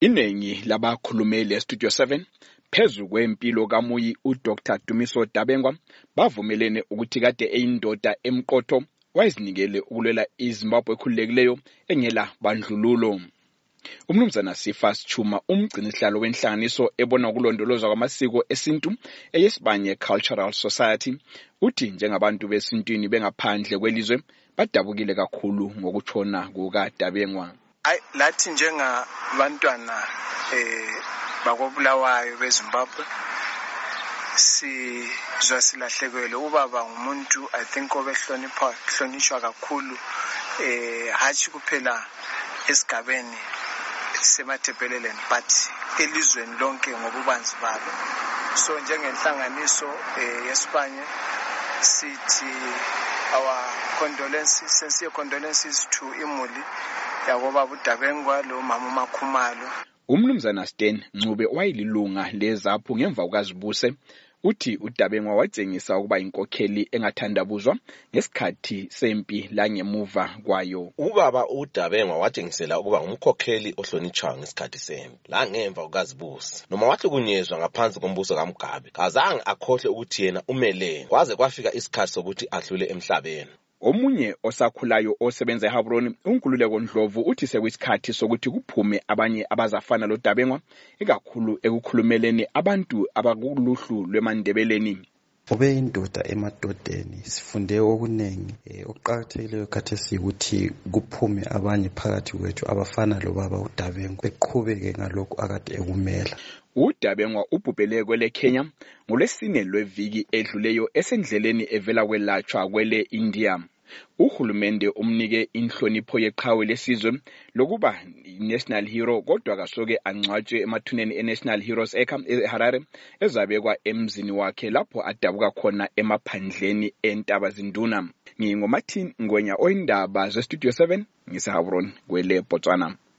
Iningi labakhulumeli eStudio 7 phezu kwempilo kaMuyi uDr Dumiso Dabengwa bavumelene ukuthi kade eyindoda emqotho wayezinikele ukulwela iZimbabwe ekhululekileyo engela bandlululo. Umnumzana Sifas Chuma umgcinisihlalo wenhlanganiso ebona ukulondolozwa kwamasiko esintu eYesibanye Cultural Society uthi njengabantu besintwini bengaphandle kwelizwe badabukile kakhulu ngokutshona kukaDabengwa. Lathi njengabantwana bakobulawayo beZimbabwe sizwa silahlekelwe. Ubaba ngumuntu I think obehlonishwa kakhulu hathi kuphela esigabeni semathebheleleni but elizweni lonke ngobubanzi balo. So njengenhlanganiso yeSibanye sithi our condolences to imuli yakobaba uDabengwa lo mama uMakhumalo. Umnumzana Stan Ncube wayililunga leZAPHU ngemva kukaZibuse uthi uDabengwa watshengisa ukuba inkokheli engathandabuzwa ngesikhathi sempi la ngemuva kwayo. Ubaba uDabengwa watshengisela ukuba ngumkhokheli ohlonitshwayo ngesikhathi sempi la ngemva kukaZibuse. Noma wahlukunyezwa ngaphansi kombuso kaMugabe, kazange akhohle ukuthi yena umelene kwaze kwafika isikhathi sokuthi adlule emhlabeni. Omunye osakhulayo osebenza eHabroni uNkululeko Ndlovu uthi sekuyisikhathi sokuthi kuphume abanye abazafana loDabengwa ikakhulu ekukhulumeleni abantu abakuluhlu lweMandebeleni. Ubeyindoda emadodeni sifunde okunengi okuqhakathekileyo khathesi ukuthi kuphume abanye phakathi kwethu abafana lobaba uDabengwa beqhubeke ngalokho akade ekumela. uDabengwa ubhubhele kwele Kenya ngolwesine lweviki edluleyo esendleleni evela kwelatshwa kwele India. Uhulumende umnike inhlonipho yeqhawe lesizwe lokuba national hero kodwa kasoke angcwatshwe emathuneni eNational Heroes eHarare ezabekwa emzini wakhe lapho adabuka khona emaphandleni eNtabazinduna. NgingoMartin Ngwenya oyindaba zeStudio 7 ngiseHabroni kwele Botswana.